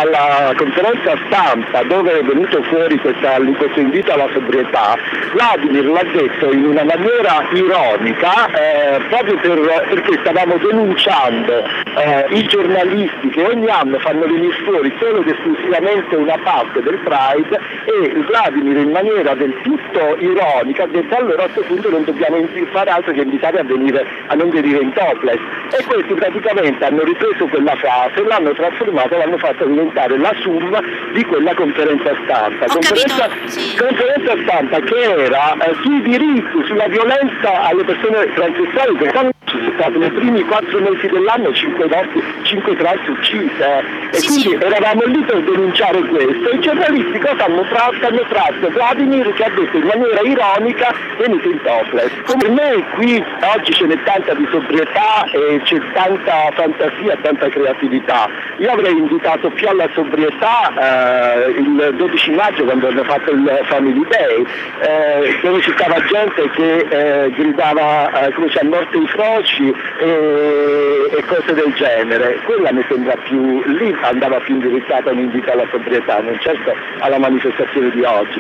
alla conferenza stampa dove è venuto fuori questo invito alla sobrietà, Vladimir l'ha detto in una maniera ironica, proprio perché stavamo denunciando i giornalisti che ogni anno fanno venire fuori solo ed esclusivamente una parte del Pride, e Vladimir in maniera del tutto ironica ha detto allora a questo punto non dobbiamo fare altro che invitare a non venire in topless, e questi praticamente hanno ripreso quella frase, l'hanno trasformata, l'hanno fatta diventare la summa di quella conferenza stampa. Conferenza stampa che era sui diritti, sulla violenza alle persone transessuali, perché ci sono stati nei primi 4 mesi dell'anno 5 trans uccise, e quindi eravamo lì per denunciare questo, e i giornalisti cosa hanno tratto? Hanno tratto Vladimir che ha detto in maniera ironica venite in topless. Come me qui oggi ce n'è tanta di sobrietà e c'è tanta fantasia, tanta creatività. Io avrei invitato più alla sobrietà il 12 maggio quando hanno fatto il Family Day, dove ci stava gente che gridava croce a morte i froci e cose del genere. Quella mi sembra più, lì andava più indirizzata un invito alla sobrietà, non certo alla manifestazione di oggi.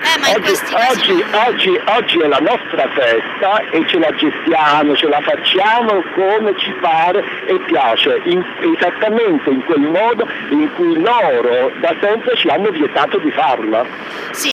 Oggi è la nostra festa e ce la gestiamo, ce la facciamo come ci pare e piace, esattamente in quel modo in cui loro da sempre ci hanno vietato di farla. Sì.